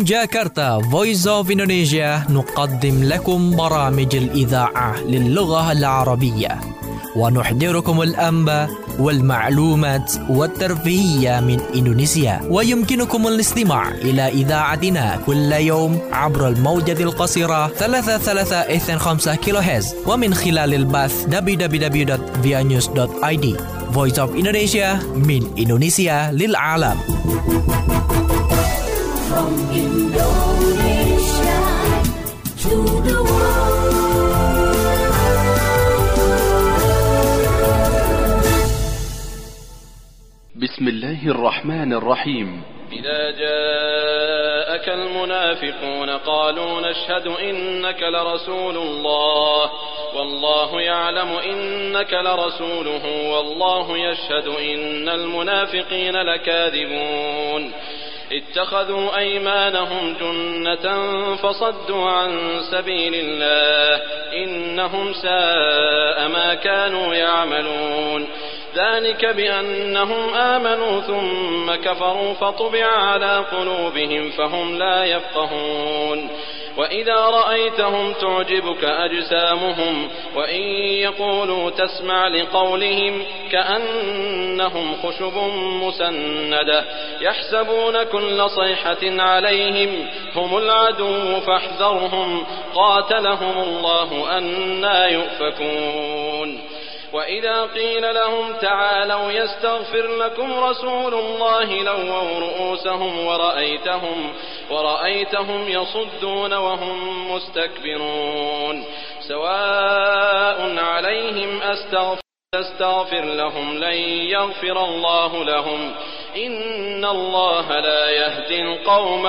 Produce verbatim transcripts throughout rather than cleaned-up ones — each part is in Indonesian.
من جاكرتا Voice of Indonesia نقدم لكم برامج الإذاعة للغة العربية ونحضركم الأنباء والمعلومات والترفيهية من إندونيسيا. ويمكنكم الاستماع إلى إذاعتنا كل يوم عبر الموجة القصيرة ثلاثة ثلاثة اثنين خمسة كيلو هرتز ومن خلال البث دبليو دبليو دبليو دوت via news دوت i d. Voice of Indonesia من إندونيسيا للعالم. From Indonesia to the world. بسم الله الرحمن الرحيم. إذا جاءك المنافقون قالوا نشهد إنك لرسول الله والله يعلم إنك لرسوله والله يشهد إن المنافقين لكاذبون اتخذوا أيمانهم جنة فصدوا عن سبيل الله إنهم ساء ما كانوا يعملون ذلك بأنهم آمنوا ثم كفروا فطبع على قلوبهم فهم لا يفقهون وإذا رأيتهم تعجبك أجسامهم وإن يقولوا تسمع لقولهم كأنهم خشب مسندة يحسبون كل صيحة عليهم هم العدو فاحذرهم قاتلهم الله أنى يؤفكون وإذا قيل لهم تعالوا يستغفر لكم رسول الله لووا رؤوسهم ورأيتهم ورأيتهم يصدون وهم مستكبرون سواء عليهم أستغفر تستغفر لهم لن يغفر الله لهم إن الله لا يهدي القوم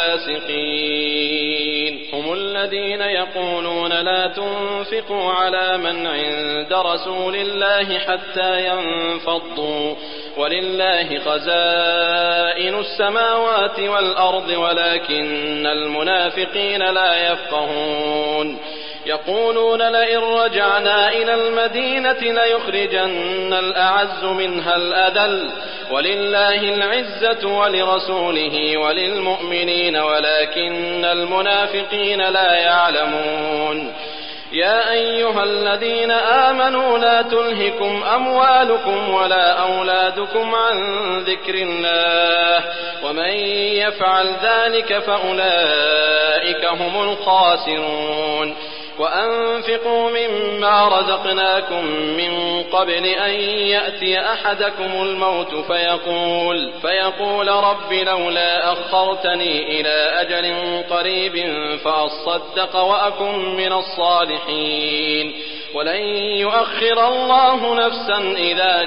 الفاسقين هم الذين يقولون لا تنفقوا على من عند رسول الله حتى ينفضوا ولله خزائن السماوات والأرض ولكن المنافقين لا يفقهون يقولون لئن رجعنا إلى المدينة ليخرجن الأعز منها الأذل ولله العزة ولرسوله وللمؤمنين ولكن المنافقين لا يعلمون يا أيها الذين آمنوا لا تلهكم أموالكم ولا أولادكم عن ذكر الله ومن يفعل ذلك فأولئك هم الخاسرون وأنفقوا مما رزقناكم من قبل أن يأتي أحدكم الموت فيقول, فيقول رب لولا أخرتني إلى أجل قريب فأصدق وأكن من الصالحين ولن يؤخر الله نفسا إذا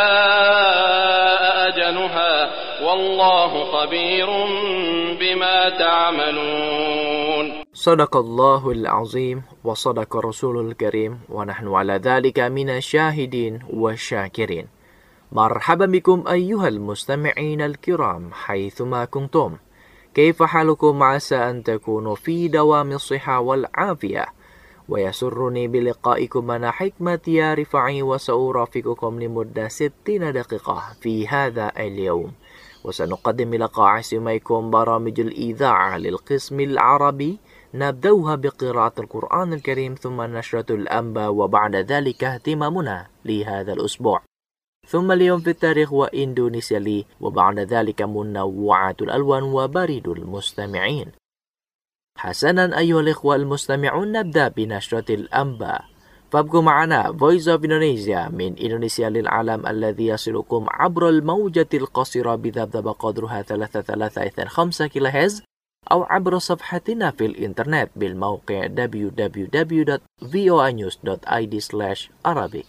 جاء أجلها والله خبير بما تعملون. صدق الله العظيم وصدق رسول الكريم ونحن على ذلك من الشاهدين والشاكرين. مرحبا بكم أيها المستمعين الكرام حيثما كنتم. كيف حالكم؟ عسى أن تكونوا في دوام الصحة والعافية ويسرني بلقائكم أنا حكمة يا رفاعي وسأرافقكم لمدة ستين دقيقة في هذا اليوم وسنقدم لقاء سمعكم برامج الإذاعة للقسم العربي نبدأها بقراءة القرآن الكريم ثم نشرة الأنباء وبعد ذلك اهتمامنا لهذا الأسبوع ثم اليوم في التاريخ وإندونيسيا لي وبعد ذلك منوعات الألوان وبريد المستمعين. حسنا أيها الإخوة المستمعون نبدأ بنشرة الأنباء فابقوا معنا Voice of Indonesia من إندونيسيا للعالم الذي يصلكم عبر الموجة القصيرة بذبذب قدرها ثلاثة ثلاثة اثنين خمسة كيلو هرتز أو عبر صفحتنا في الإنترنت بالموقع دبليو دبليو دبليو دوت فيو نيوز دوت آي دي سلاش عربي.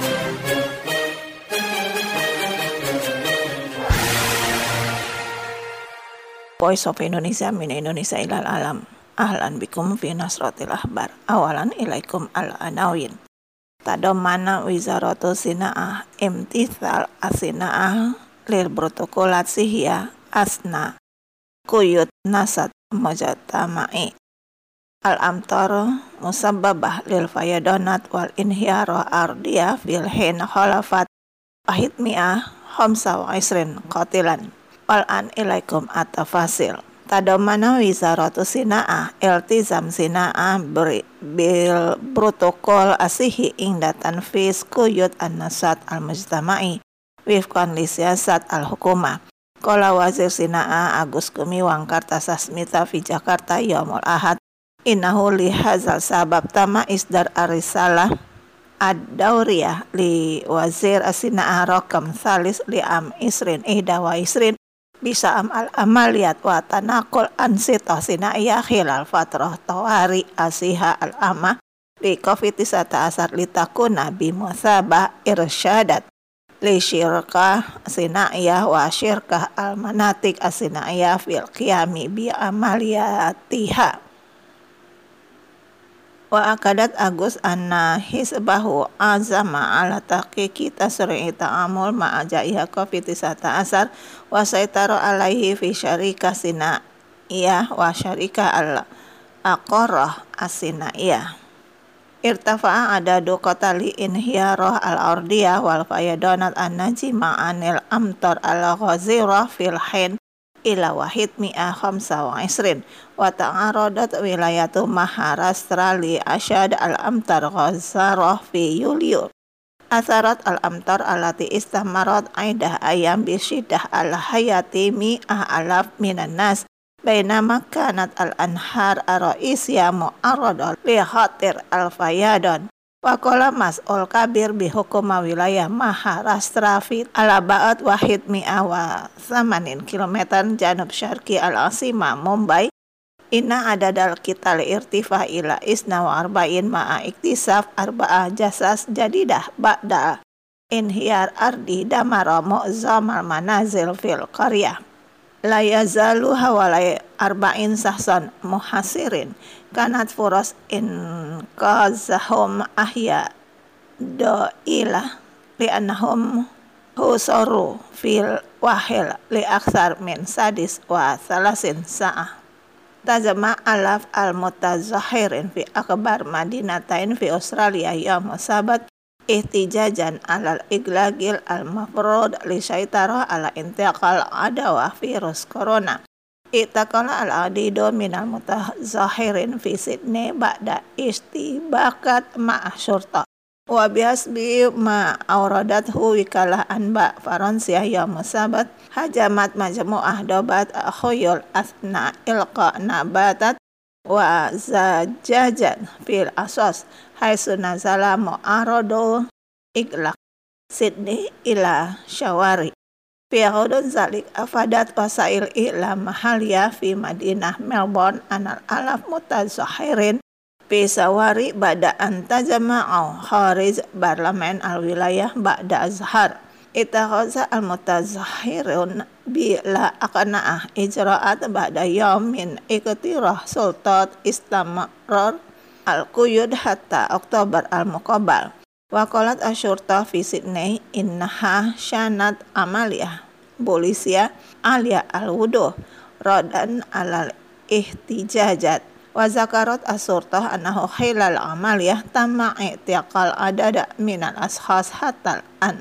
Voice of Indonesia min Indonesia ilal alam. Ahlan bikum fi nasratil ahbar. Awalan ilaikum al-anawin. Tadomana wizaratu sina'ah imtithal asina'ah lil protokolat sihya asna kuyut nasat mujatama'i al-amtar musabbabah lil fayadonat wal inhiyara ardiyah fil hin khalafat ahid mi'ah khamsa wa isrin qatilan wal an ilaikum at-tafasil. Tadomana wizaratu sina'ah iltizam sina'ah bil protokol asihi ing datan fis kuyut an-nasat al-mujtama'i wifqan li siyasat al-hukumah. Qala wazir sina'ah Agus Gumiwang Kartasasmita fi Jakarta yaumul ahad innahu li hadzal sabab tama isdar arisalah ad-dauriyah li wazir as-sina'ah rakam thalis li am isrin ihda wa isrin bisa am al-amaliyat wa tanaqul ansita sina'iyah khilal fatrah tawari asiha al-amah li covid tisata asar li takuna bimusabah irsyadat li syirkah sina'iyah wa syirkah al-manatik as-sina'iyah fil qiyami bi amaliyatiha. Wa akadat Agus anna hisbahu azama ala taqiqi tasri'i ta'amul ma'ajaiha covid tisata asar wa saitaro alaihi fi syarikah sina'iyah wa syarikah al-aqarah as-sina'iyah. Irtafa'a adadu qatali inhiyarah al-ardiyah wal fayadanat an-najima anil amtar al-ghazirah fil hin ila wahid mi'ah khamsa wa isrin wa ta'aradat wilayatu Maharashtra li asyad al-amtar ghazarah fi Yulyo. Atharat al-amtar alati istamarat aidah ayam bisyidah al-hayati mi'ah alaf minan nas bainama kanat al-anhar ar-ra'isya mu'arradah li khatir al-fayadan. Wa qala mas'ul kabir bi hukuma wilayah Maharashtra fi alaba'at wahid mi'ah wa samanin kilometer janub syarqi al-asima Mumbai inna adadal kital irtifa ila isna wa arba'in ma'a iktisaf arba'ah jasas jadidah ba'da inhiyar ardi damara mu'zamal manazil fil qaryah. La yazalu hawalai arba'in sahsan muhasirin kanat furas in kazahum ahya do'ilah li'annahum husaru fil wahil li aksar min sadis wa salasin sa'ah. Tazama alaf al-mutazahirin fi akbar madinatain fi Australia yaum sabat ihtijajan alal iglagil al-mafrud li syaitara ala intiqal adawah virus corona. Itakala al-adido minal mutazahirin fi Sydney ba'da istibakat ma'ah syurta. Wa bihasbi ma auradathu wikalah anba Faransiah yaum sabat hajamat majmu'ah dobat khuyul asna ilqa nabatat wa zajajan fil asos haitsu nazala mu'aradu iglaq Sydney ila syawari. Fi hudud zalik afadat wasail i'lam mahaliyah fi Madinah Melbourne anal alaf mutazahirin fi sawari ba'da antajama'u kharij barlamen al-wilayah ba'da azhar. Itakhaza al-mutazahirun bila aqna'ah ijra'at ba'da yawmin iktirah sultat istamrar al-quyud hatta Oktober al-muqabbal. Wa qalat asyurta fi Sydney innaha syanat amaliyah polisia alia al-wuduh radan alal ihtijajat. Wa zakarat asyurta annahu khilal amaliyah tamma i'tiqal adada minal ashas hatal an.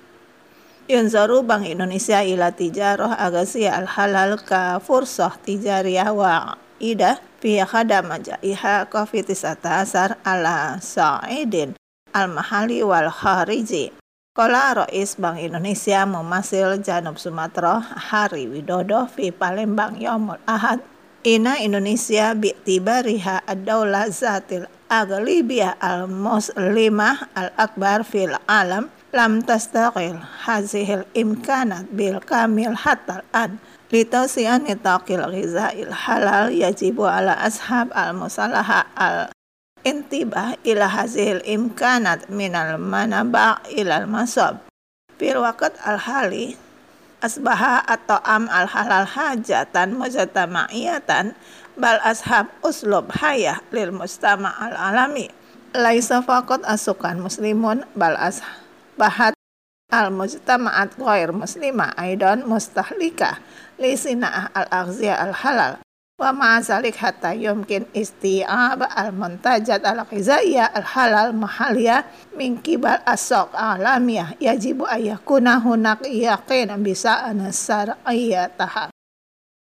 Yunzaru Bank Indonesia ila tijarah agasiyah al-halal ka fursah tijariyah wa idah fi khadama jaiha covid tisata asar ala sa'idin al-mahali wal khariji. Qala Rais Bank Indonesia Mumasil Janub Sumatera Hari Widodo fi Palembang yaumul ahad ina Indonesia bi'tibariha ad-daulah zatil aghlibiyah al-muslimah al-akbar fil alam lam tastaqil hazihil imkanat bil kamil hatta an litawsi'an nitaqil ghizail halal yajibu ala ashab al-musalaha al intibah ila hazil imkanat minal manaba' ilal masab fil waqt al-hali asbaha atau am al-halal hajatan mujtama'iyatan bal ashab uslub hayah lil mujtama' al-alami laisa faqat asukan muslimun bal asbahat al-mujtama'at ghair muslimah aidan mustahlikah li sina'ah al-aghziyah al-halal. Wa ma'azalik hatta yumkin isti'ab al-muntajat al-ghizaiyah al-halal mahaliyah min kibal as-suq alamiyah yajibu ayyakuna hunak yaqin bisa anasar ayyataha.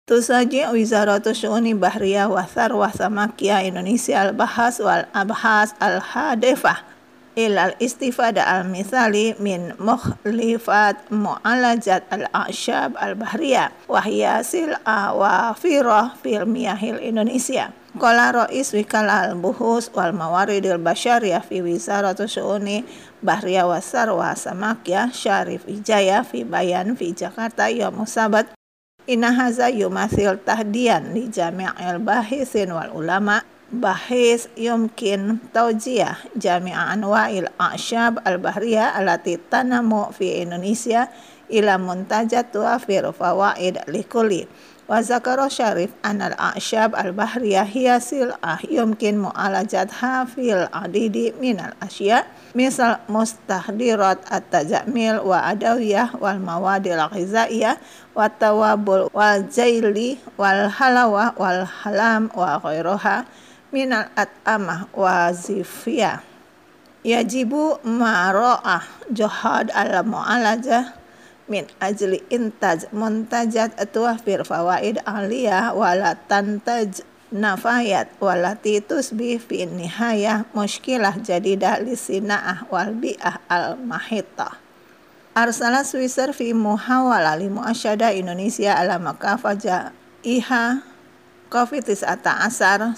Tusaji Wizaratu Syu'uni Bahriyah wa Tharwah Samakiyah Indonesia al-Bahas wal Abhas al-Hadifah ilal istifada al-mithali min mukhlifat mu'alajat al-a'syab al-bahriyah wahya sil'a wa firah fil miyahil Indonesia. Qala Rais Wikala al-Buhus wal Mawaridil Basyariyah fi Wizaratu Syu'uni Bahriyah wa Tharwah Samakiyah Syarif Wijaya fi Bayan fi Jakarta Yaum Sabat. Inna haza yumathil tahdian li jami'il bahisin wal ulama bahis yumkin taujiyah jami'a anwa'il a'syab al-bahriyah alati tanamu fi Indonesia ila muntajat tuafir fawaid likulli. Wa zakara Syarif anal a'syab al-bahriyah hiya sil'ah yumkin mu'alajatha fil adidi minal asya misal mustahdirat at-tajamil wa adawiyah wal mawadil ghizaiyah wa tawabul wal jaili wal halawah wal halam wa ghairuha minal at'amah wa zifiyah. Yajibu ma'ra'ah johad ala mu'alajah min ajli intaj muntajat tuwafir fawaid aliyah wala tantaj nafayat walati tusbi fi nihayah mushkilah jadidah lisina'ah wal bi'ah al-mahitah. Arsala Swisser fi muhawala li muasyada Indonesia ala makafaja iha covid tis'ata asar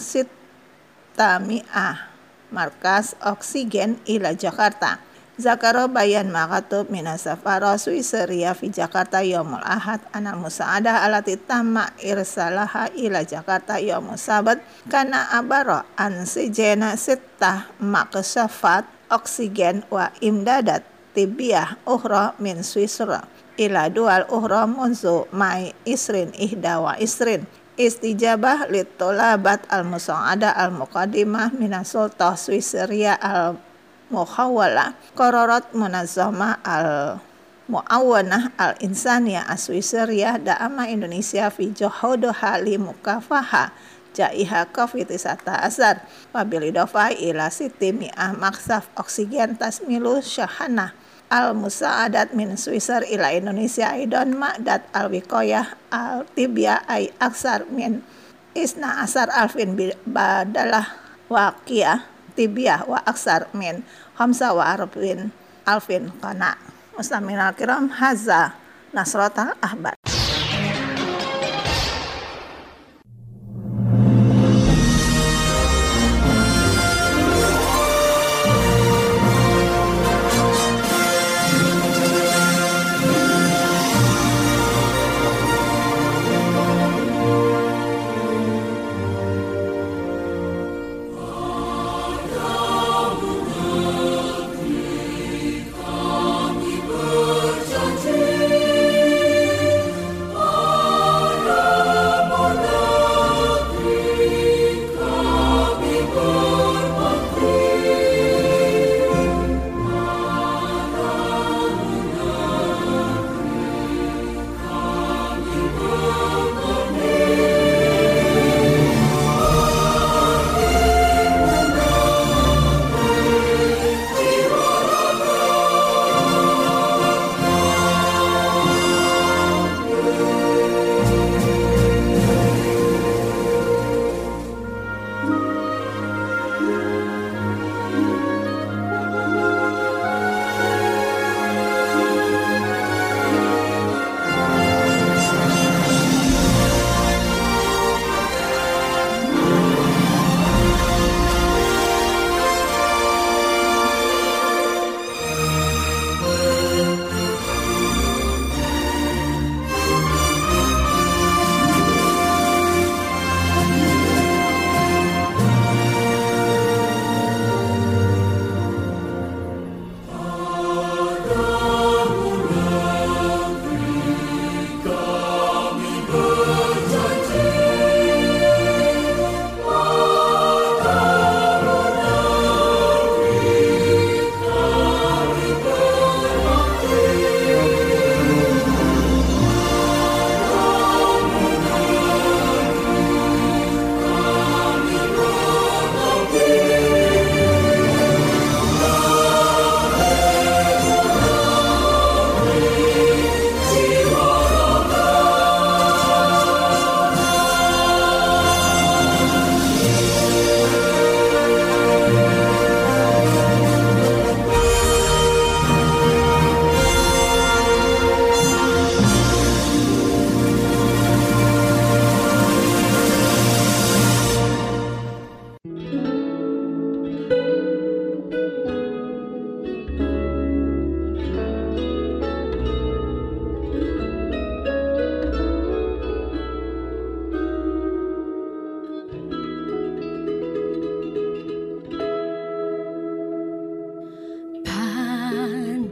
sitami'ah markas oksigen ila Jakarta. Zakaro bayan makatub minasafara Swisseria fi Jakarta yaumul ahad anal musa'adah alati tamma irsalaha ila Jakarta yaumul sabat kana abara ansijena sittah maksafat oksigen wa imdadat tibiyah ukhra min Swisra ila dual ukhra munzu mai isrin ihda wa isrin. Istijabah litolabat al-musa'adah al-muqaddimah minasultah Swisseria al mukhawala qararat munazzamah al-mu'awanah al-insaniyah as-Swisseriyah da'ama Indonesia fi juhuduha li mukafaha jaiha covid tis'ata asar wabil idofah ila siti mi'ah maksaf oksigen tasmilu syahana al-musa'adat min Swisser ila Indonesia aidan ma'dat al-wiqayah al-tibiyah ay aksar min isna asar alfin badalah waqiyah tibiyah wa aksar min khamsa wa arbin alfin qana. Muslimin al-kiram, haza nasratul ahbab.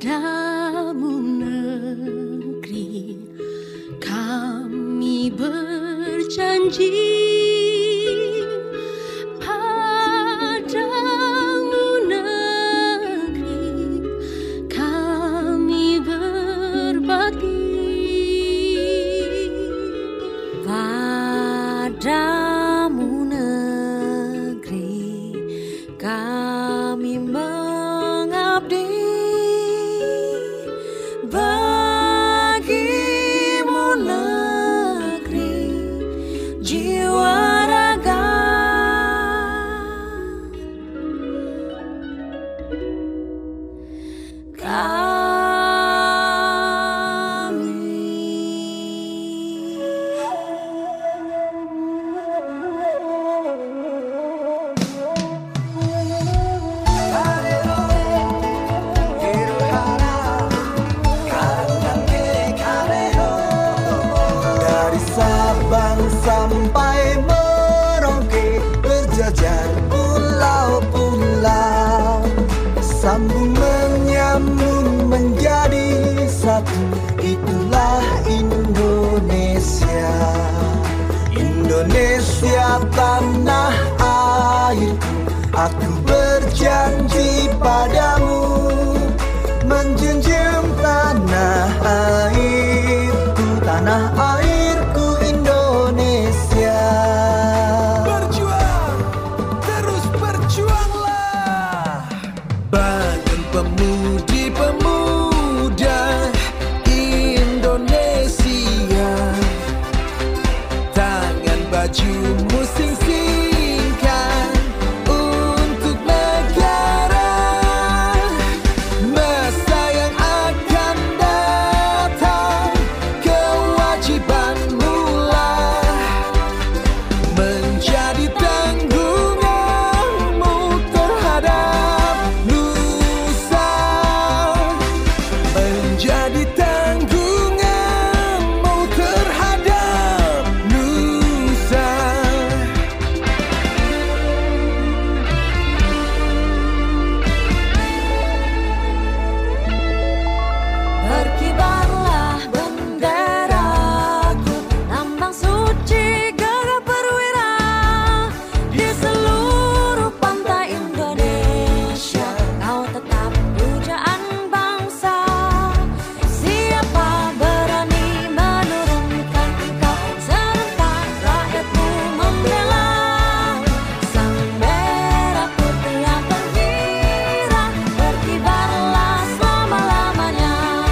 Padamu negeri kami berjanji, padamu negeri kami berbakti, padamu negeri kami mengabdi. Bagimu negeri jiwa raga, sampai Merauke, berjajar pulau-pulau, sambung menyambung menjadi satu. Itulah Indonesia, Indonesia tanah airku. Aku berjanji padamu, menjunjung tanah airku, tanah airku Indonesia. Berjuang, terus berjuanglah. Bangun pemudi-pemuda Indonesia, tangan bajumu sing-singkan untuk negara. Masa yang akan datang, kewajibanmu lah menjadi tanggunganmu terhadap nusa, menjadi tanggunganmu terhadap nusa. berkibarlah benderaku, lambang suci gagah perwira di seluruh pantai Indonesia. Kau tetap pujaan bangsa. Siapa berani menurunkan engkau? Serentak rakyatmu membela sang merah putih yang terkirat, berkibarlah selama-lamanya.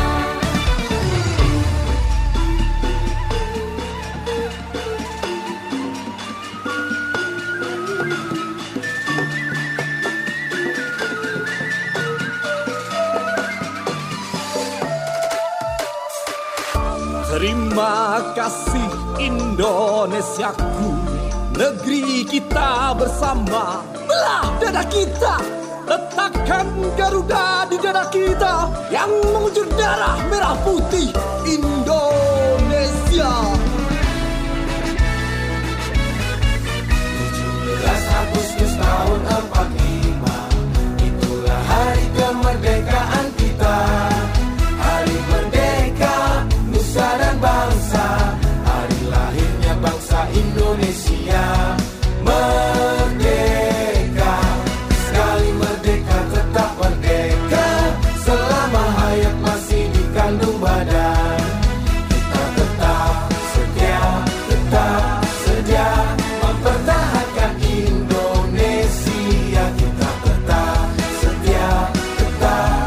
Terima kasih Indonesiaku, negeri kita bersama. Belah dada kita, letakkan Garuda di dada kita yang mengucur darah merah putih Indonesia. tujuh belas Agustus tahun empat puluh lima, itulah hari kemerdekaan kita. Hari merdeka nusa dan bangsa, hari lahirnya bangsa Indonesia. Merdeka, sekali merdeka tetap merdeka, selama hayat masih dikandung badan. Kita tetap setia, tetap sedia mempertahankan Indonesia. Kita tetap setia, tetap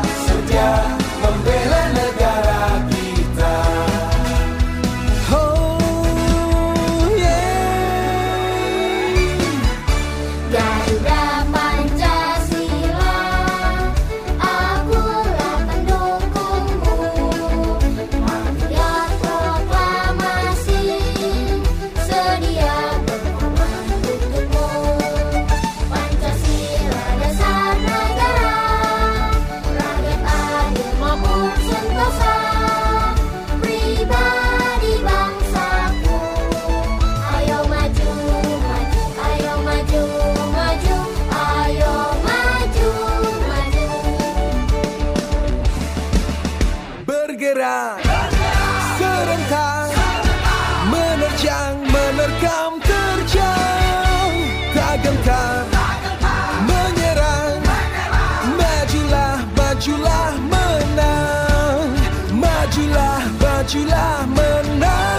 bergerak, serentak, menerjang, menerkam, terjang, tak gentar, menyerang, majulah, majulah, menang, majulah, majulah, menang.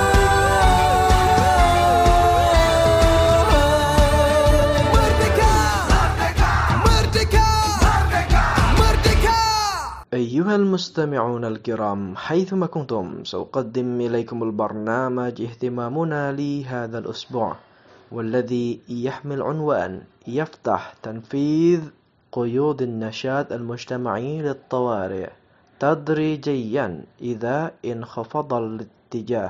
أيها المستمعون الكرام، حيثما كنتم سأقدم إليكم البرنامج اهتمامنا لهذا الأسبوع، والذي يحمل عنوان يفتح تنفيذ قيود النشاط المجتمعي للطوارئ تدريجيا إذا انخفض الاتجاه.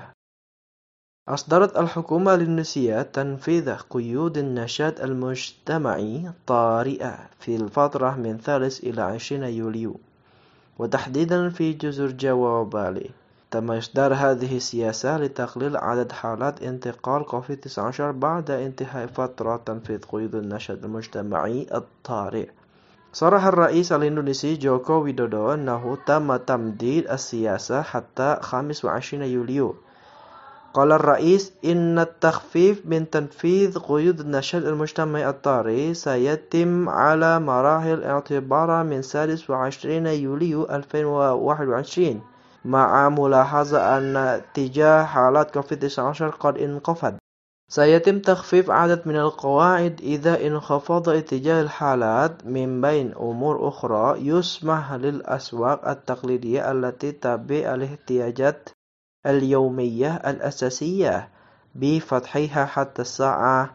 أصدرت الحكومة الإندونيسية تنفيذ قيود النشاط المجتمعي طارئة في الفترة من ثالث إلى عشرين يوليو، وتحديدا في جزر جاوا وبالي. تم إصدار هذه السياسة لتقليل عدد حالات انتقال كوفيد تسعة عشر بعد انتهاء فترة تنفيذ قيود النشاط المجتمعي الطارئ. صرح الرئيس الإندونيسي جوكو ويدودو أنه تم تمديد السياسة حتى خامس وعشرين يوليو. قال الرئيس إن التخفيف من تنفيذ قيود النشاط المجتمعي الطارئ سيتم على مراحل اعتبارا من سادس وعشرين يوليو ألفين وواحد وعشرين، مع ملاحظة أن اتجاه حالات كوفيد تسعة عشر قد انخفض. سيتم تخفيف عدد من القواعد إذا انخفض اتجاه الحالات. من بين أمور أخرى، يسمح للأسواق التقليدية التي تبيع الاحتياجات اليومية الأساسية بفتحها حتى الساعة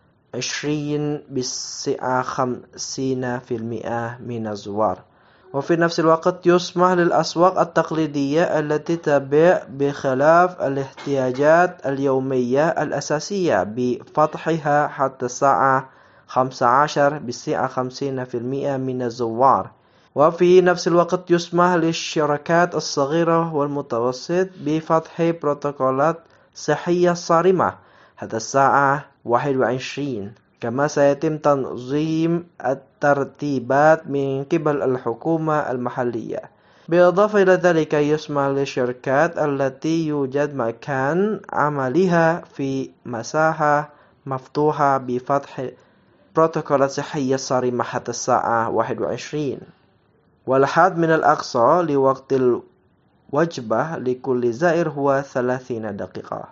عشرين بسعة خمسين بالمئة من الزوار. وفي نفس الوقت يسمح للأسواق التقليدية التي تبيع بخلاف الاحتياجات اليومية الأساسية بفتحها حتى الساعة خمسة عشر بسعة خمسين بالمئة من الزوار. وفي نفس الوقت يسمح للشركات الصغيرة والمتوسط بفتح بروتوكولات صحية صارمة حتى الساعة واحد وعشرين. كما سيتم تنظيم الترتيبات من قبل الحكومة المحلية. بالإضافة إلى ذلك، يسمح للشركات التي يوجد مكان عملها في مساحة مفتوحة بفتح بروتوكولات صحية صارمة حتى الساعة واحد وعشرين. والحد من الأقصى لوقت الوجبة لكل زائر هو ثلاثين دقيقة.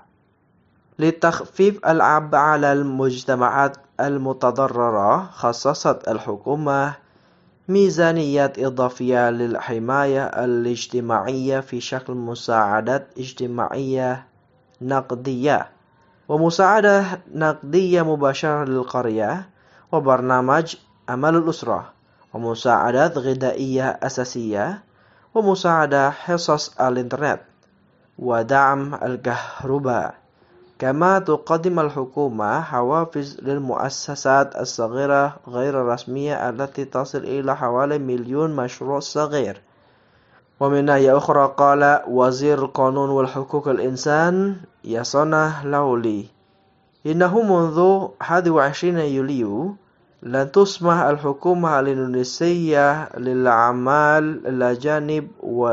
لتخفيف العبء على المجتمعات المتضررة، خصصت الحكومة ميزانيات إضافية للحماية الاجتماعية في شكل مساعدات اجتماعية نقدية، ومساعدة نقدية مباشرة للقرية، وبرنامج أمل الأسرة، ومساعدات غذائية أساسية، ومساعدة حصص الإنترنت، ودعم الكهرباء. كما تقدم الحكومة حوافز للمؤسسات الصغيرة غير الرسمية التي تصل إلى حوالي مليون مشروع صغير. ومن ناحية أخرى، قال وزير القانون والحقوق الإنسان ياسونا لاولي إنه منذ واحد وعشرين يوليو لن تسمح الحكومة الإندونيسية للعمال الأجانب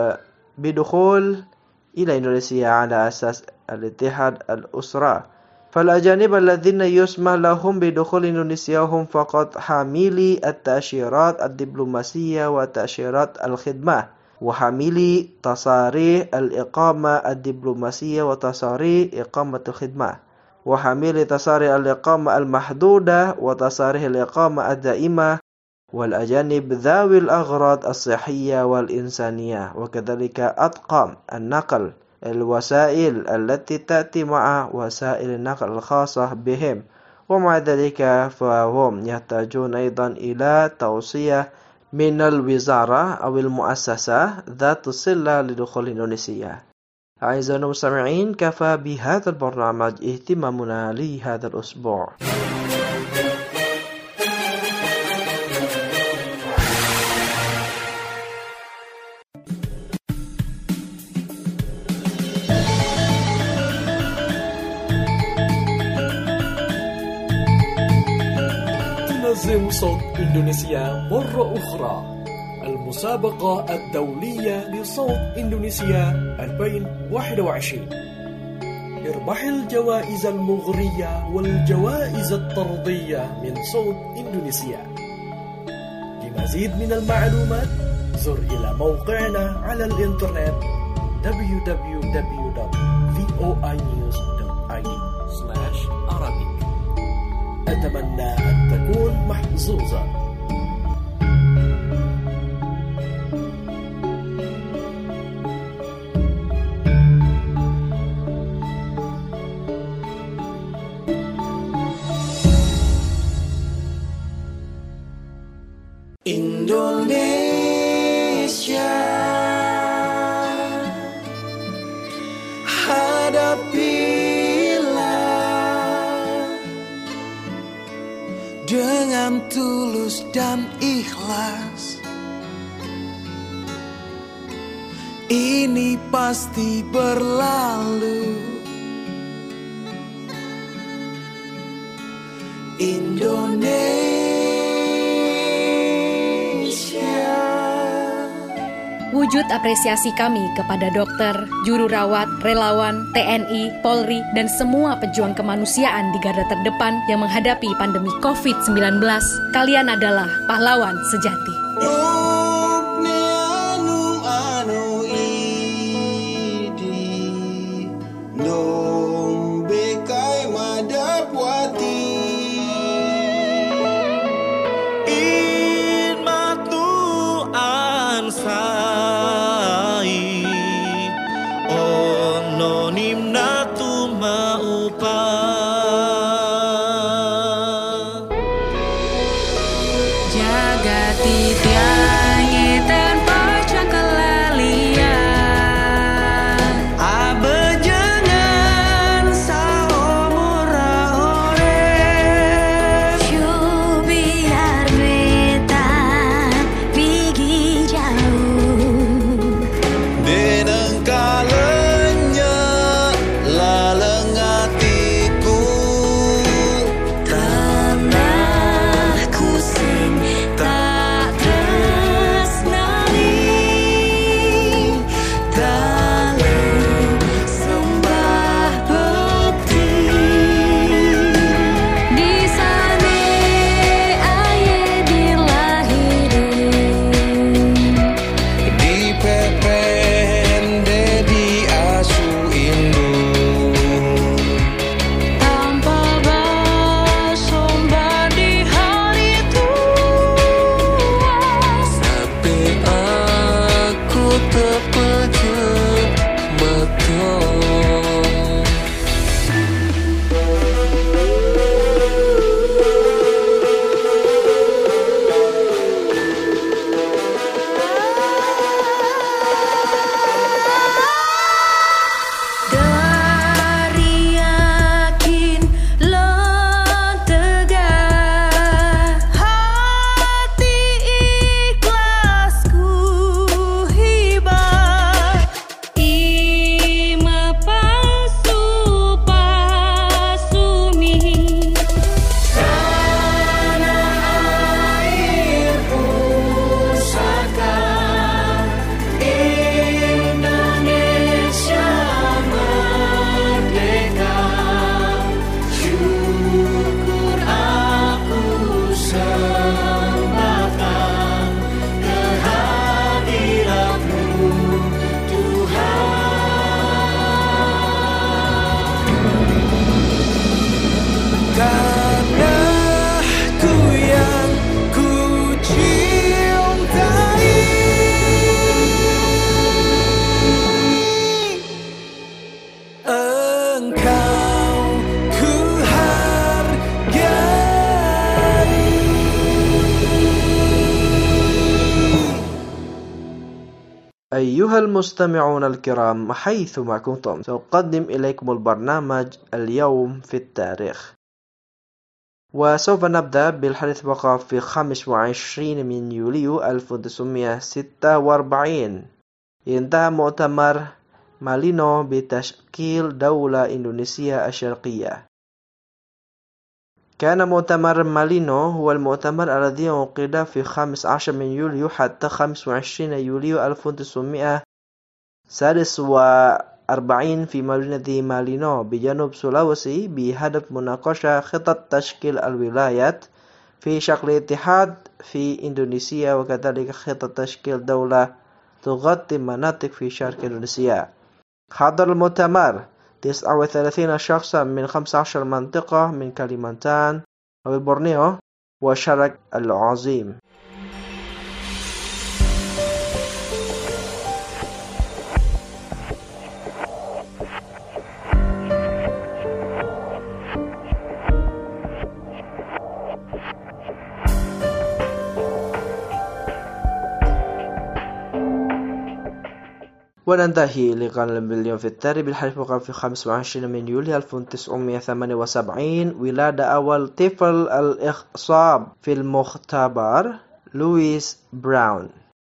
بدخول إلى إندونيسيا على أساس الاتحاد الأسرة. فالأجانب الذين يسمح لهم بدخول إندونيسيا هم فقط حاملي التأشيرات الدبلوماسية وتأشيرات الخدمة، وحاملي تصاريح الإقامة الدبلوماسية وتصاريح إقامة الخدمة، وحاملي تصاريح الإقامة المحدودة وتصاريح الإقامة الدائمة، والأجانب ذوي الأغراض الصحية والإنسانية، وكذلك أطقم النقل، الوسائل التي تأتي مع وسائل النقل الخاصة بهم. ومع ذلك فهم يحتاجون أيضا إلى توصية من الوزارة أو المؤسسة ذات الصلة لدخول إندونيسيا. أعزائنا المستمعين، كفى بهذا البرنامج اهتمامنا لهذا الأسبوع. تنظم صوت إندونيسيا مرة أخرى، المسابقة الدولية لصوت إندونيسيا ألفين وواحد وعشرين. اربح الجوائز المغرية والجوائز الطردية من صوت إندونيسيا. لمزيد من المعلومات زر إلى موقعنا على الإنترنت دبليو دبليو دبليو دوت فوي نيوز دوت آي دي سلاش عربي. أتمنى أن تكون محظوظا. Indonesia, hadapilah dengan tulus dan ikhlas. Ini pasti berlalu. Indonesia, wujud apresiasi kami kepada dokter, juru rawat, relawan, T N I, Polri, dan semua pejuang kemanusiaan di garda terdepan yang menghadapi pandemi covid sembilan belas. Kalian adalah pahlawan sejati. أيها المستمعون الكرام حيثما كنتم سأقدم إليكم البرنامج اليوم في التاريخ، وسوف نبدأ بالحديث وقع في خمسة وعشرين من يوليو ألف وتسعمائة وستة وأربعين انتهى مؤتمر مالينو بتشكيل دولة إندونيسيا الشرقية. كان مؤتمر مالينو هو المؤتمر الذي عقد في خامس عشر من يوليو حتى خامس وعشرين يوليو ألف وتسعمائة وستة وأربعين في مدينة مالينو بجنوب سولاوسي بهدف مناقشة خطط تشكيل الولايات في شكل اتحاد في إندونيسيا وكذلك خطط تشكيل دولة تغطي مناطق في شرق إندونيسيا. حضر المؤتمر تسعة وثلاثين شخصا من خمسة عشر منطقة من كاليمانتان وبورنيو وشرق العظيم. وننتهي لقاءنا اليوم في التالي بالحديث وقع في خامس وعشرين من يوليو ألف وتسعمائة وثمانية وسبعين ولادة أول طفل الإخصاب في المختبر لويس براون.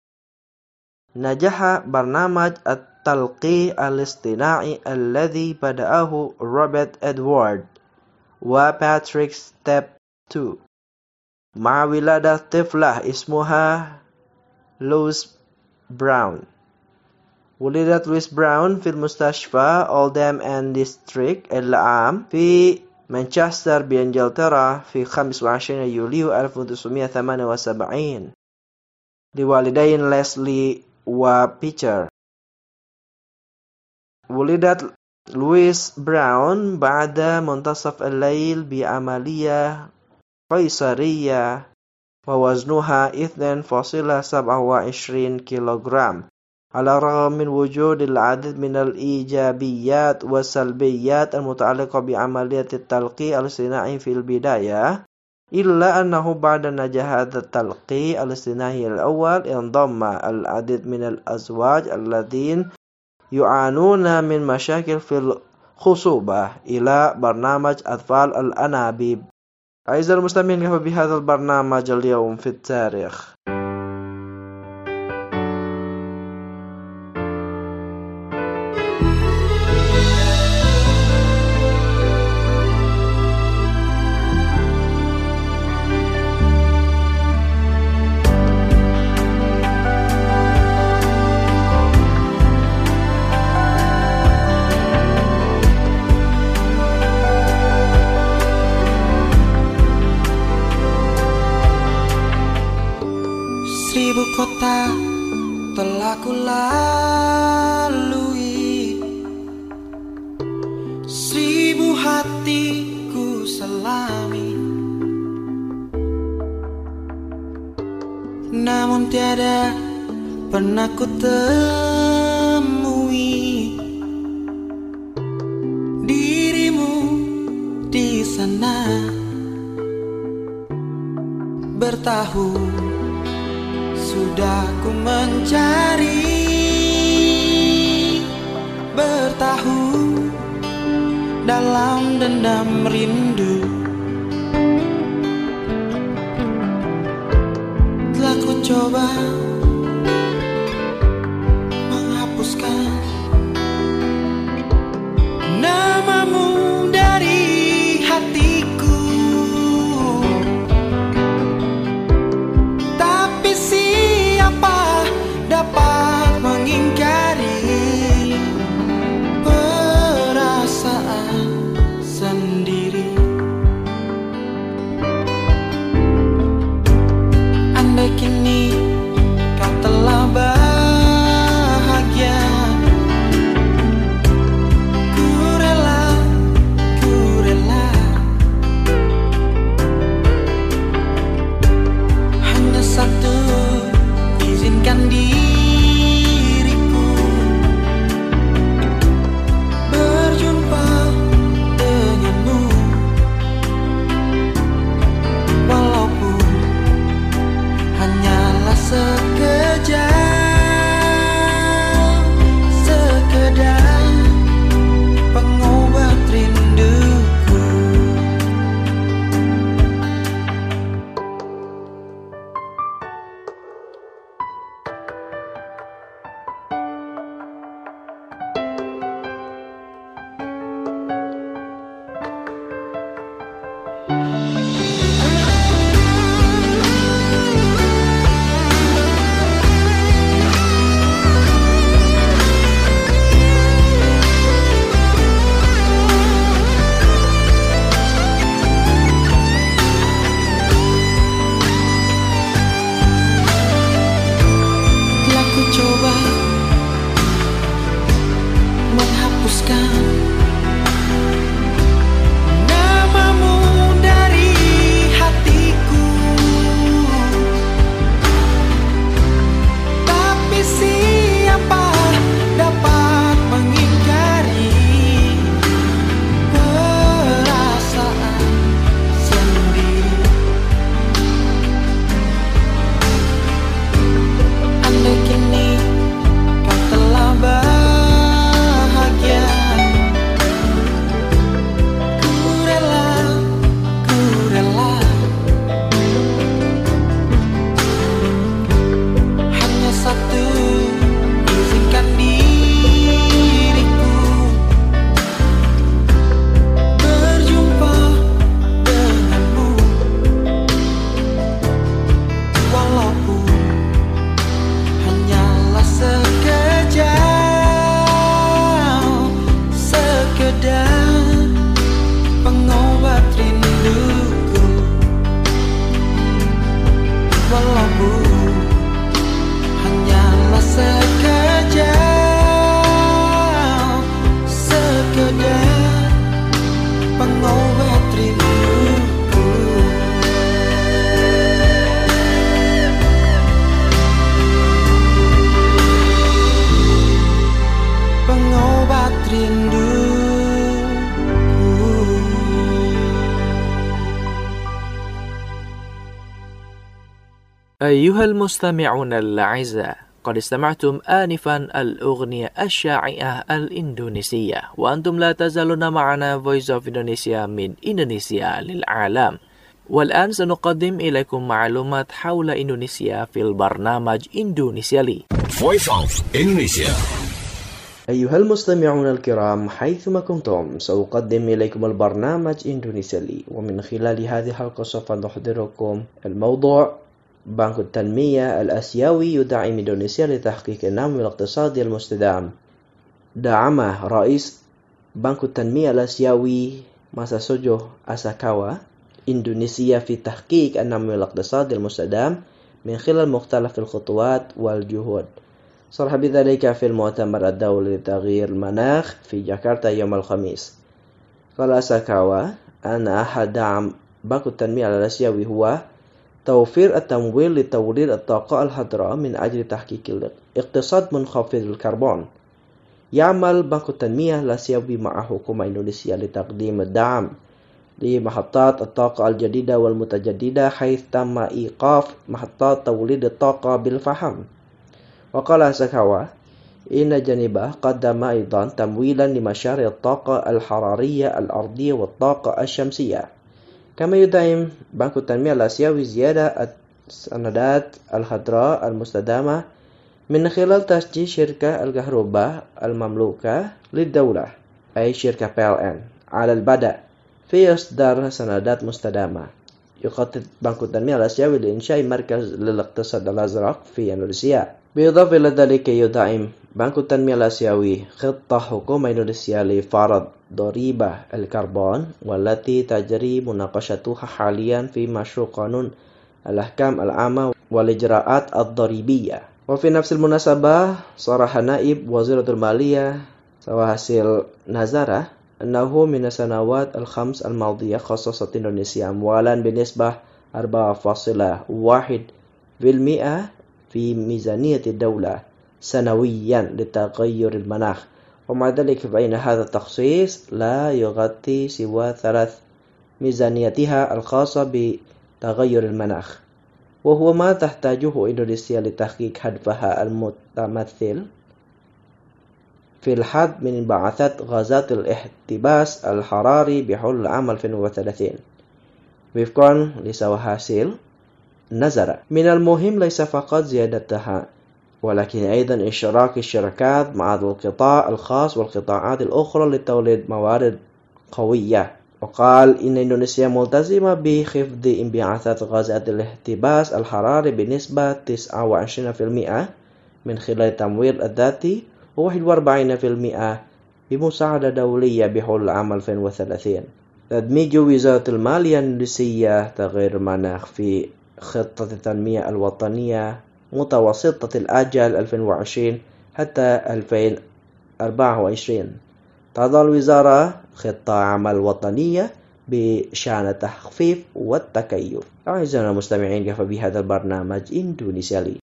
نجح برنامج التلقي الاصطناعي الذي بدأه روبرت إدوارد وباتريك ستيب اثنين مع ولادة طفلة اسمها لويس براون. ولدت لويس براون في المستشفى أولدهام أند ديستريكت العام في مانشستر بإنجلترا في خامس وعشرين يوليو ألف وتسعمائة وثمانية وسبعين لوالدين ليسلي وبيتر. ولدت لويس براون بعد منتصف الليل بعملية قيصرية ووزنها اثنين فاصلة سبعة وعشرين كيلوغرام. على الرغم من وجود العديد من الإيجابيات والسلبيات المتعلقة بعملية التلقي الاصطناعي في البداية، إلا أنه بعد نجاح هذا التلقي الاصطناعي الأول انضم العديد من الأزواج الذين يعانون من مشاكل في الخصوبة إلى برنامج أطفال الأنابيب. أعزائي المستمعين، كيف بهذا البرنامج اليوم في التاريخ. Seribu kota telah ku lalui, seribu hati ku selami, namun tiada pernah ku temui dirimu di sana. Bertahun sudah ku mencari, bertahun dalam dendam rindu. Telah ku coba menghapuskan namamu dari hatiku, tapi siapa dapat mengingkari perasaan sendiri. Andai kini أيها المستمعون الأعزاء، قد استمعتم آنفا الأغنية الشائعة الإندونيسية، وأنتم لا تزالون معنا Voice of Indonesia من إندونيسيا للعالم. والآن سنقدم إليكم معلومات حول إندونيسيا في البرنامج إندونيسيا لي. Voice of Indonesia. أيها المستمعون الكرام، حيثما كنتم سأقدم إليكم البرنامج إندونيسيا لي، ومن خلال هذه الحلقة سوف نحضركم الموضوع بنك التنمية الآسيوي يدعم إندونيسيا لتحقيق النمو الاقتصادي المستدام. دعم رئيس بنك التنمية الآسيوي ماساتسوجو أساكاوا إندونيسيا في تحقيق النمو الاقتصادي المستدام من خلال مختلف الخطوات والجهود. صرح بذلك في المؤتمر الدولي لتغيير المناخ في جاكرتا يوم الخميس. قال أساكاوا أن أحد دعم بنك التنمية الآسيوي هو توفير التمويل لتوليد الطاقة الخضراء من أجل تحقيق اقتصاد منخفض الكربون. يعمل بنك التنمية الآسيوي مع حكومة إندونيسيا لتقديم الدعم لمحطات الطاقة الجديدة والمتجددة، حيث تم إيقاف محطات توليد الطاقة بالفحم. وقال أساكاوا إن جانبه قدم أيضا تمويلا لمشاريع الطاقة الحرارية الأرضية والطاقة الشمسية. كما يدعم بنك التنمية الآسيوي زيادة السندات الخضراء المستدامة من خلال تشجيع شركة الكهرباء المملوكة للدولة أي شركة بي إل إن على البدء في إصدار سندات مستدامة. يخطط بنك التنمية الآسيوي لإنشاء مركز للاقتصاد الأزرق في إندونيسيا. بالإضافة إلى ذلك، يدعم بنك التنمية الآسيوي خطة حكومة إندونيسيا لفرض ضريبة الكربون، والتي تجري مناقشتها حاليا في مشروع قانون الأحكام العامة والإجراءات الضريبية. وفي نفس المناسبة، صرح نائب وزيرة المالية سواهاسيل نازارة أنه من السنوات الخمس الماضية خصصت إندونيسيا أموالا بنسبة أربعة فاصلة واحد بالمئة في ميزانية الدولة سنويا لتغير المناخ. ومع ذلك فإن هذا التخصيص لا يغطي سوى ثلاث ميزانيتها الخاصة بتغير المناخ، وهو ما تحتاجه إندونيسيا لتحقيق هدفها المتمثل في الحد من انبعاثات غازات الاحتباس الحراري بحلول العام ألفين وثلاثين. وفقا لسواهاسيل نزر، من المهم ليس فقط زيادتها، ولكن أيضا إشراك الشركات مع القطاع الخاص والقطاعات الأخرى لتوليد موارد قوية. وقال إن إندونيسيا ملتزمة بخفض انبعاثات غازات الاحتباس الحراري بنسبة تسعة وعشرين بالمئة من خلال التمويل الذاتي وواحد وأربعين بالمئة بمساعدة دولية بحلول العام ألفين وثلاثين. تدميج وزارة المالية الإندونيسية تغيير المناخ في خطة التنمية الوطنية متوسطة الأجل ألفين وعشرين حتى ألفين وأربعة وعشرين. تضع الوزارة خطة عمل وطنية بشأن التخفيف والتكيف. أعزائنا المستمعين، كفى بهذا البرنامج إندونيسيا لي.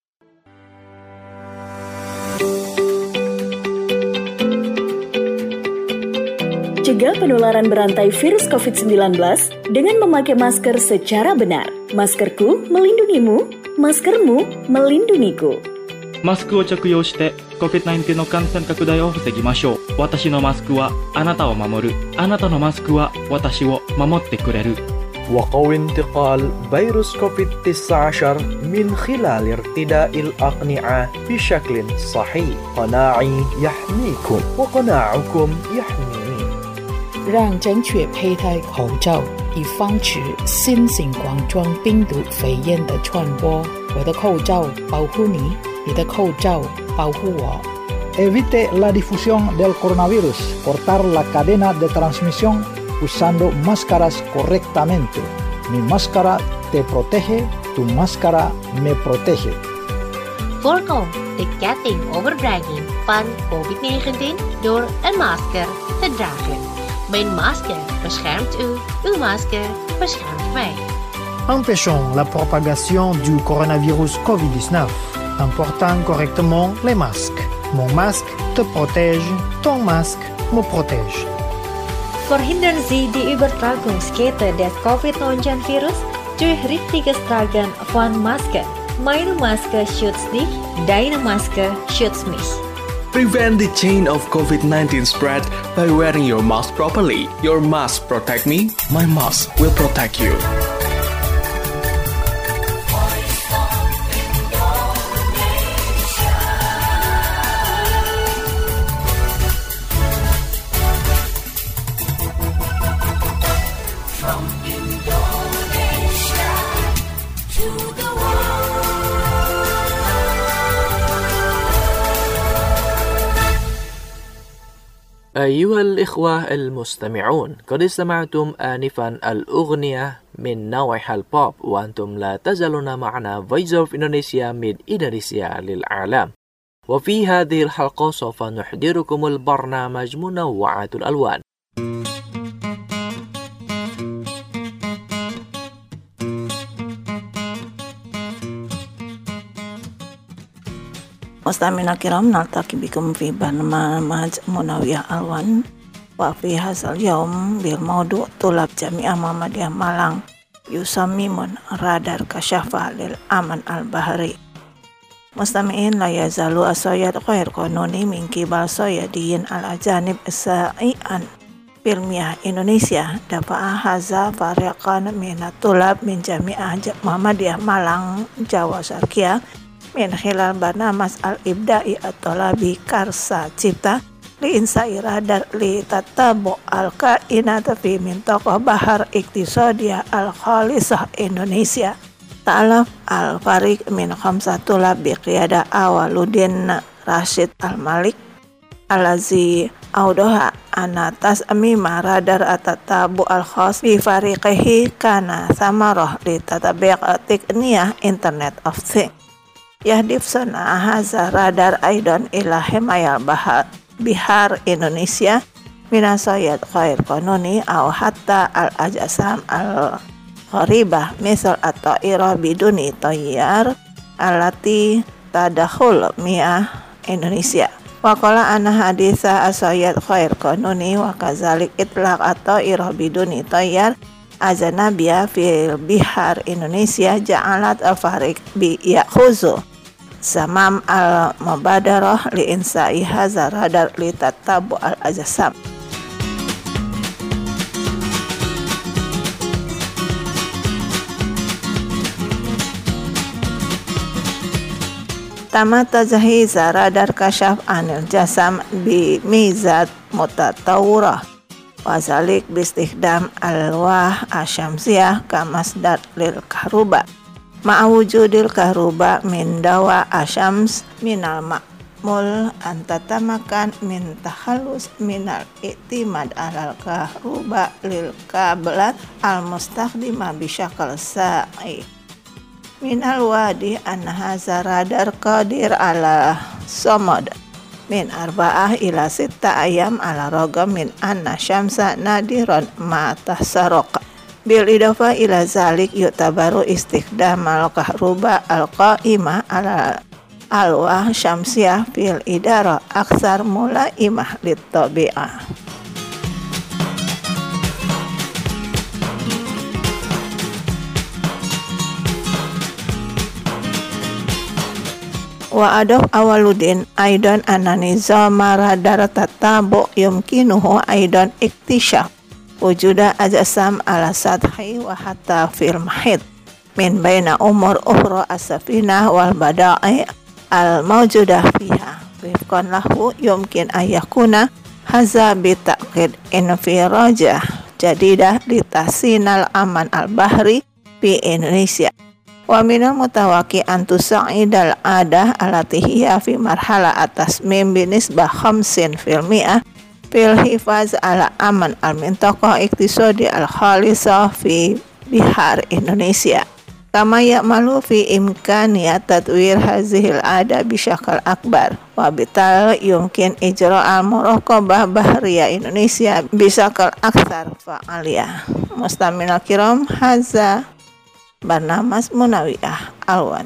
Cegah penularan berantai virus covid sembilan belas dengan memakai masker secara benar. Maskerku melindungimu, maskermu melindungiku. マスクを着用して コビッドナインティーン の感染拡大を防ぎましょう。私のマスクはあなたを守る。あなたのマスクは私を守ってくれる。 وقوي انتقال فيروس كوفيد تسعة عشر من خلال ارتداء الأقنعة بشكل صحيح. قناعي يحميكم وقناعكم يحميني. 让正确佩戴口罩，以防止新型冠状病毒肺炎的传播。我的口罩保护你，你的口罩保护我。 Evite la difusión del coronavirus. Cortar la cadena de transmisión usando máscaras correctamente. Mi máscara te protege, tu máscara me protege. Voorkom de ketting overdraging van covid negentien door een masker te dragen. Mijn masker beschermt u, uw masker beschermt mij. Empêchons la propagation du coronavirus covid dix-neuf en portant correctement les masques. Mon masque te protège, ton masque me protège. Verhindern Sie die Übertragungskette des covid negentien virus durch richtiges Tragen von Masken. Meine Maske schützt dich, deine Maske schützt mich. Prevent the chain of COVID nineteen spread by wearing your mask properly. Your mask protect me, my mask will protect you. أيها الإخوة المستمعون، قد استمعتم آنفا الأغنية من نوعها البوب، وأنتم لا تزالون معنا Voice of Indonesia من إندونيسيا للعالم. وفي هذه الحلقة سوف نحضركم البرنامج منوعات الألوان. Mustamina kiram naltaki bikum fi barnamaj Munawiyah Alwan wa fi hasal yaum bil maudu tulab Jami'ah Muhammadiyah Malang yusamimun radar kasyafa lil aman al-bahri. Mustami'in la yazalu asoyad khair qanuni min kibal soyadiyin al-ajanib sa'ian filmiyah Indonesia dafa'a haza fariqan minat tulab min Jami'ah Muhammadiyah Malang Jawa Syarqiyah min khilal barnamas al-ibda'i at-talabi karsa cipta li insai radar li tatabu al-kainata fi mintaqah bahar iktisadiyah al-khalisah Indonesia. Ta'alaf al-fariq min khamsah tulab bi qiyada Awaludin Rashid al-Malik alazi audoha anatas amima radar at-tatabu al-khas bi fariqihi kana samarah li tatabiq tikniyah Internet of Things. Yahdif sana haza radar aidan ila himayal bahar bihar Indonesia minasayat khair qanuni aw hatta al-ajasam al-gharibah misal at-ta'ira biduni tayyar alati tadakhul mi'ah Indonesia. Wa qala anna haditha asayat khair qanuni wa kazalik itlaq at-ta'ira biduni tayyar azanabiyah fil bihar Indonesia ja'alat al-fariq bi yakhuzu Zamam al-mubadarah li insai haza radar li tatabu al-ajasam. Tamata zahiza radar kasyaf anil jasam bi mizat mutatawurah wazalik bistikdam alwah asyamsiyah kamasdar lil kahruba ma'awujudil kahruba min dawa asyams minal ma'mul antatamakan min tahalus minal iktimad alal kahruba lil kablat al mustakhdima bisyakal sa'i minal wadi anna haza radar qadir ala somod min arba'ah ila sitta ayam ala rogam min anna syamsa nadiron ma tahsaroka. Bil idafa ila zalik yutabaru istikdamal kahruba al-qa'imah ala alwah syamsiyah fil idara aksar mula imah lit tabi'ah. Wa adof Awaludin aidan ananizama radar tatabu yumkinuhu aidan iktisyaf wujuda ajasam ala sadhi wa hatta fil mahid min baina umur ukhra as-safinah wal bada'i al mawjudah fiha wifqan lahu yumkin ayakuna haza bitaqid infirajah jadidah litasinal aman al-bahri fi Indonesia wa minal mutawaki antusa'idal adah alatihiyya fi marhala atas mim binisbah khamsin fil mi'ah fil hifaz ala aman al-mintaqah iktisadi al-khalisah fi bihar Indonesia kama ya'malu fi imkaniyat tatwir hazihil ada bisyakal akbar wa bital yumkin ijra al-muraqabah bahriyah Indonesia bisyakal aksar fa'aliyah. Mustamina kiram haza barnamas Munawiyah Alwan.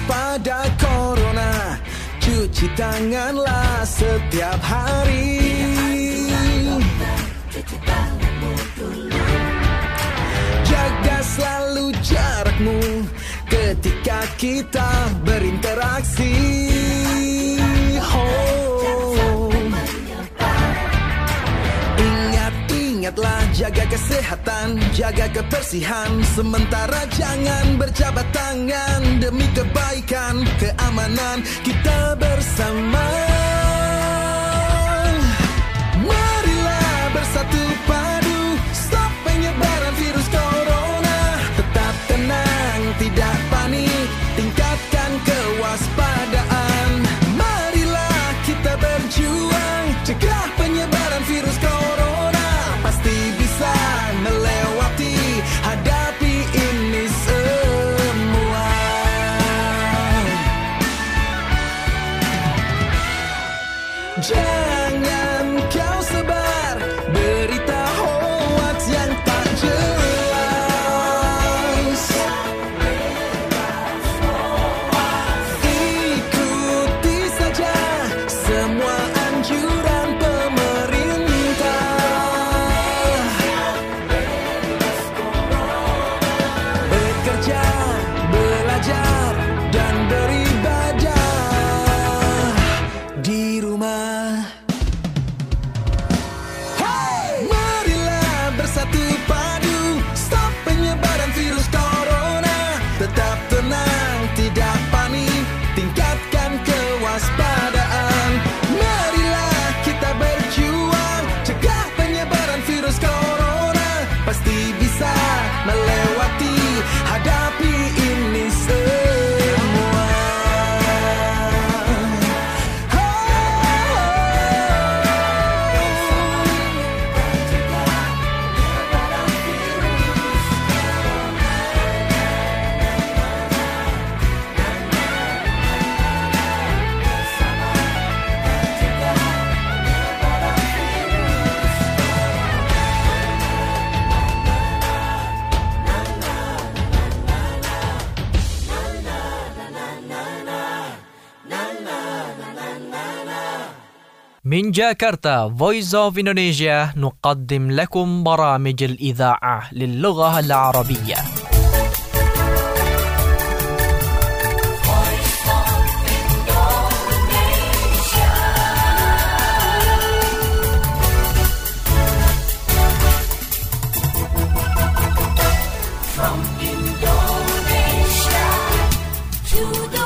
pada corona. Cuci tanganlah setiap hari. Jaga selalu jarakmu ketika kita berinteraksi. Oh. Ingat, ingatlah jaga kesehatan, jaga kebersihan. Sementara jangan berjabat tangan demi kebaikan, keamanan kita bersama. Marilah bersatu padu, stop penyebaran virus corona. Tetap tenang, tidak panik, tingkatkan kewaspadaan. Marilah kita berjuang, cegah penyebaran virus corona. Pasti bisa melewati, hadapi ini semua. Jangan kau sebar berita hoax yang tak jelas. Ikuti saja semua anjuran pemerintah. Bekerja, belajar, dan beribadah di rumah. Hey! Marilah bersatu padu, stop penyebaran virus corona. Tetap tenang, tidak panik, tingkatkan kewaspadaan. Marilah kita berjuang, cegah penyebaran virus corona. Pasti bisa melewati, hadapi ini semua. من جاكرتا Voice of Indonesia نقدم لكم برامج الإذاعة للغة العربية. From Indonesia to the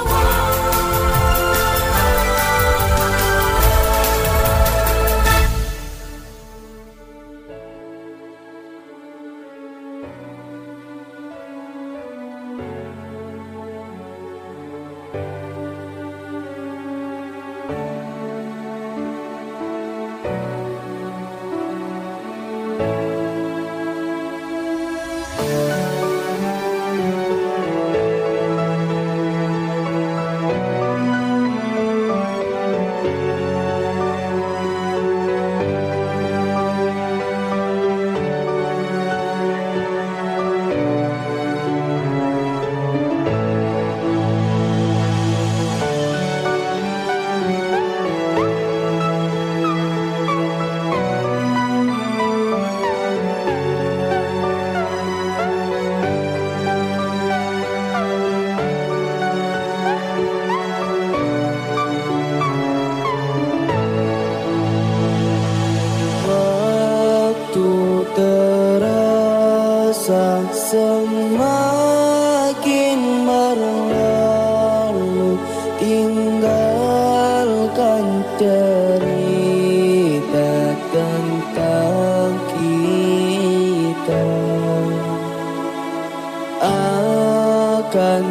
semakin berlalu, tinggalkan cerita tentang kita. Akan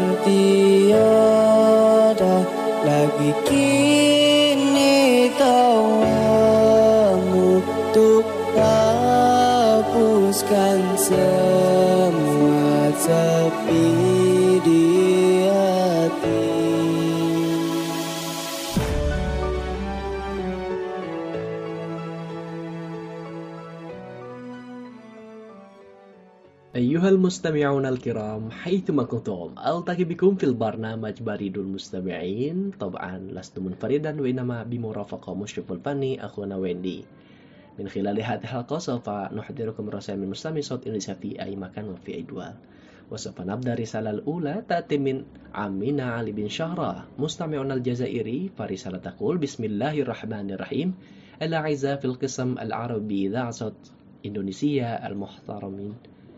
tiada lagi kini tawamu untuk hapuskan semua sepi di hati. أيها المستمعون الكرام حيثما كنتم، ألتقي بكم في البرنامج بريد المستمعين. طبعا لست منفردا وإنما بمرافقة مشرف الفني أخونا ويندي. من خلال هذه الحلقة سوف نحضركم رسائل من مستمعي صوت إندونيسيا في أي مكان وفي أي دول. وسوف نبدأ الرسالة الأولى تأتي من عمنا علي بن شهرة مستمعنا الجزائري، فرسالة تقول: بسم الله الرحمن الرحيم. الأعزاء في القسم العربي إذاعة صوت إندونيسيا المحترمين،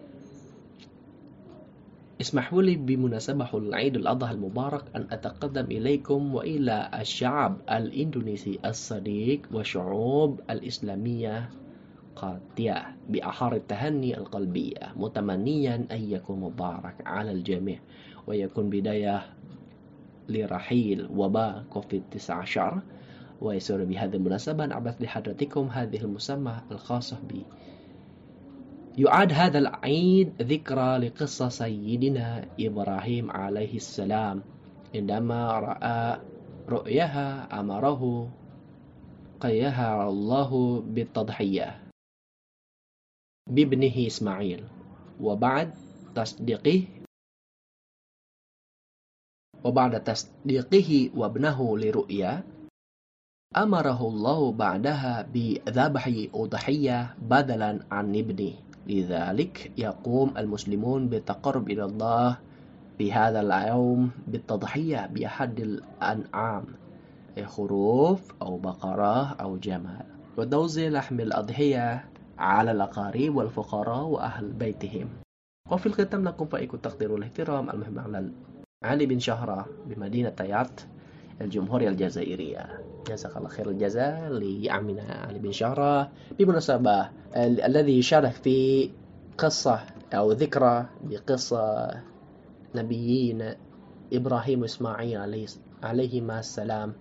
اسمحوا لي بمناسبة العيد الأضحى المبارك أن أتقدم إليكم وإلى الشعب الإندونيسي الصديق والشعوب الإسلامية قاطعة بأحر التهني القلبية، متمنيا أن يكون مبارك على الجميع ويكون بداية لرحيل وباء كوفيد تسعة عشر. ويسر بهذه المناسبة أن أبث لحضرتكم هذه المسمى الخاصة بي. يعاد هذا العيد ذكرى لقصة سيدنا إبراهيم عليه السلام عندما رأى رؤياها أمره قيها الله بالتضحية بابنه إسماعيل، وبعد تصديقه وبعد تصديقه وابنه لرؤيا أمره الله بعدها بذبح أضحية بدلا عن ابنه. لذلك يقوم المسلمون بالتقرب إلى الله في هذا اليوم بالتضحية بأحد الأنعام، خروف أو بقرة أو جمل، وتوزيع لحم الأضحية على الأقارب والفقراء وأهل بيتهم. وفي الختام لكم فائق التقدير والاحترام المهم على علي بن شهرة بمدينة تيارت الجمهورية الجزائرية. جزاك الله خير الجزاء لعمنا علي بن شهرة بمناسبة الذي شارك في قصة أو ذكرى بقصة نبيين إبراهيم وإسماعيل عليه عليهما السلام.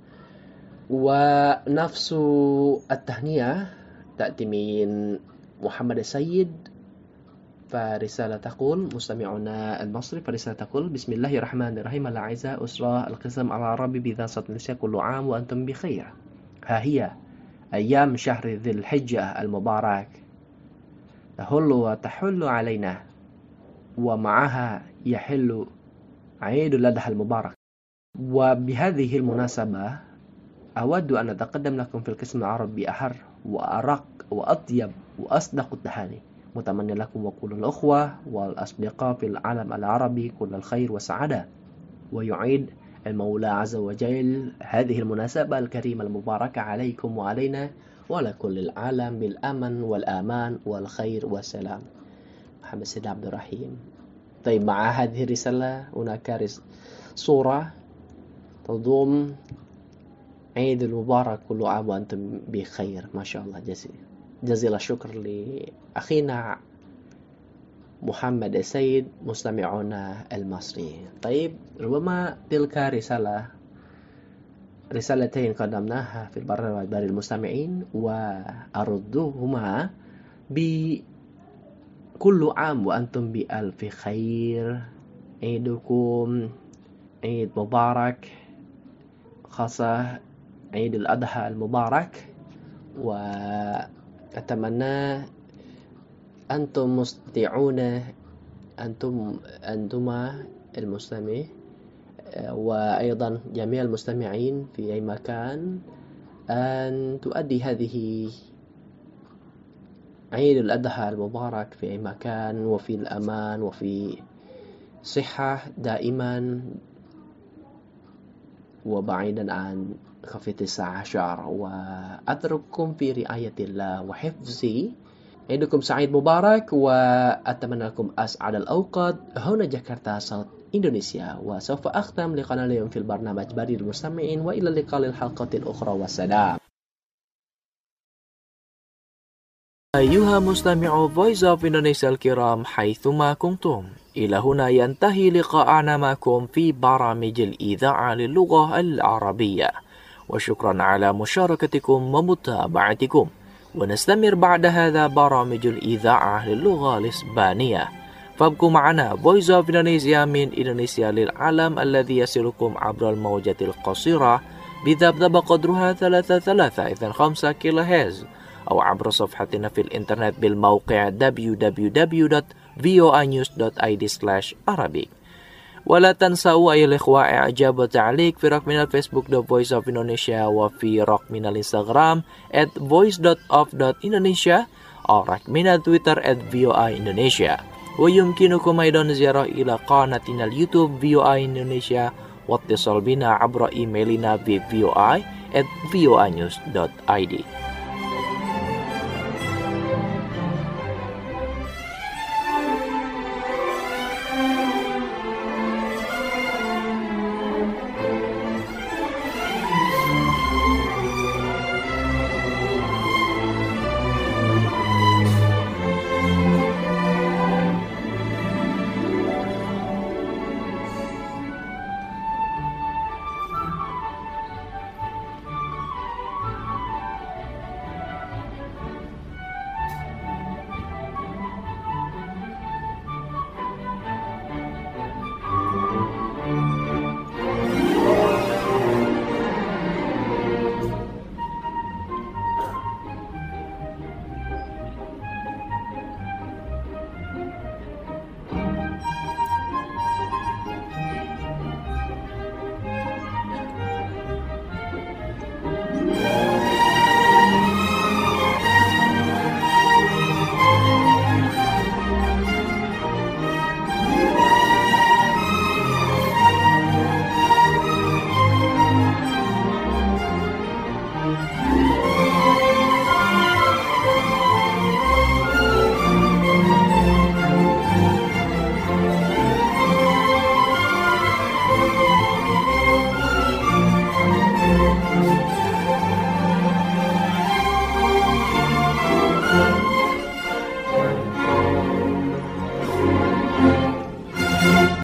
ونفس التهنئة تأتي من محمد السيد، فرسالة تقول: مستمعنا المصري، فرسالة تقول: بسم الله الرحمن الرحيم. الأعزاء أسرة القسم العربي بذات صوت إندونيسيا، كل عام وأنتم بخير. ها هي أيام شهر ذي الحجة المبارك تهل وتحل علينا، ومعها يحل عيد الأضحى المبارك. وبهذه المناسبة أود أن أتقدم لكم في القسم العربي بأحر وأرق وأطيب وأصدق التهاني، متمنى لكم وكل الأخوة والأصدقاء في العالم العربي كل الخير والسعادة. ويعيد المولى عز وجل هذه المناسبة الكريمة المباركة عليكم وعلينا وعلى كل العالم بالأمن والأمان والخير والسلام. محمد سيد عبد الرحيم. طيب، مع هذه الرسالة هناك صورة تضم عيد المبارك كل عام وأنتم بخير. ما شاء الله، جزيل جزيل الشكر لأخينا محمد السيد مستمعنا المصري. طيب، ربما تلك رسالة رسالتين قدمناها في البرنامج بريد المستمعين، وأردهما بكل عام وأنتم بألف خير. عيدكم عيد مبارك، خاصة عيد الأضحى المبارك. وأتمنى أنتم مستطيعون أنتم أنتما المستمع وأيضا جميع المستمعين في أي مكان أن تؤدي هذه عيد الأضحى المبارك في أي مكان وفي الأمان وفي صحة دائما وبعيدا عن كوفيد تسعة عشر. وأترككم في رعاية الله وحفظه. عيدكم سعيد مبارك، وأتمنى لكم أسعد الأوقات. هنا جاكرتا صوت إندونيسيا، وسوف أختم لقاءنا اليوم في البرنامج بريد المستمعين، وإلى اللقاء للحلقة الأخرى، والسلام. أيها مستمعو Voice of Indonesia الكرام حيثما كنتم، إلى هنا ينتهي لقاءنا معكم في برامج الإذاعة للغة العربية، وشكرا على مشاركتكم ومتابعتكم. ونستمر بعد هذا برامج الإذاعة للغة الإسبانية، فابقوا معنا Voice of Indonesia من إندونيسيا للعالم الذي يصلكم عبر الموجة القصيرة بذبذب قدرها ثلاثة ثلاثة إثنان خمسة كيلو هرتز، أو عبر صفحتنا في الإنترنت بالموقع دبليو دبليو دبليو دوت voanews dot i d slash arabic. ولا تنسوا أيها الإخوة إعجاب وتعليق في رقمنا الفيسبوك The Voice of Indonesia وفي رقمنا الإنستغرام at voice dot of dot indonesia أو رقمنا تويتر at voi indonesia. ويمكنكم أيضا زيارة إلى قناتنا اليوتيوب voi indonesia واتصال بنا عبر إيميلنا في voi at voanews dot i d.